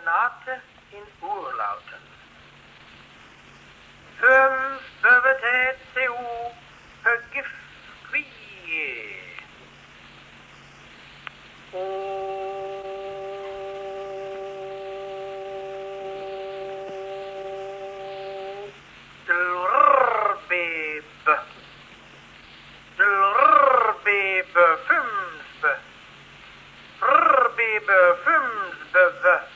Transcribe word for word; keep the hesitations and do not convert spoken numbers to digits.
Sonate in Urlauten. Fünf Bevetät C U Högif Quie. O Dlurbib. Dlurbib fünf. Rbib fünf.